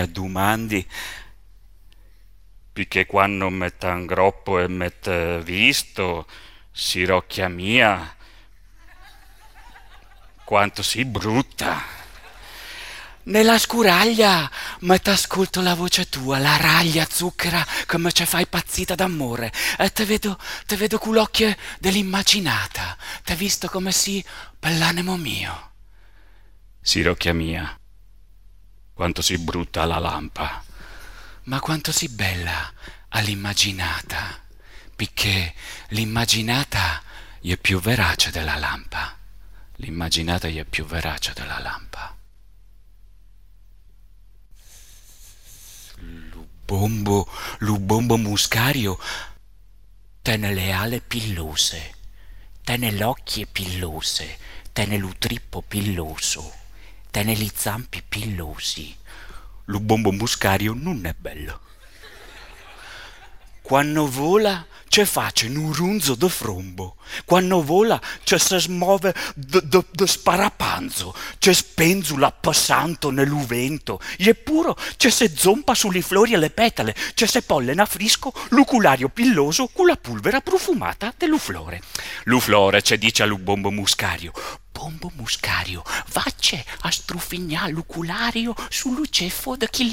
domandi, perché quando mi t'angroppo e mi visto, si rocchia mia, quanto si brutta. Nella scuraglia, ma t'ascolto la voce tua, la raglia zucchera che mi ci fai impazzita d'amore. E te vedo con l'occhio dell'immaginata, te visto come si per l'animo mio. Sirocchia mia, quanto si brutta la lampa. Ma quanto si bella all'immaginata, perché l'immaginata è più verace della lampa. L'immaginata è più verace della lampa. Lubombo muscario, tiene le ale pillose, tiene le occhie pillose, tiene l'utrippo pilloso, tiene gli zampi pillosi. Lubombo muscario non è bello. Quando vola ci face un runzo de frombo, quando vola ci si smuove de sparapanzo, ci spenzula passando nell'uvento, eppure ci si zompa sulle flori e le petale, ci si pollena a frisco l'uculario pilloso con la polvere profumata dell'uflore. L'uflore ci dice all'ubombo muscario: Bombo muscario, vacce a struffignà l'uculario sul luceffo de chi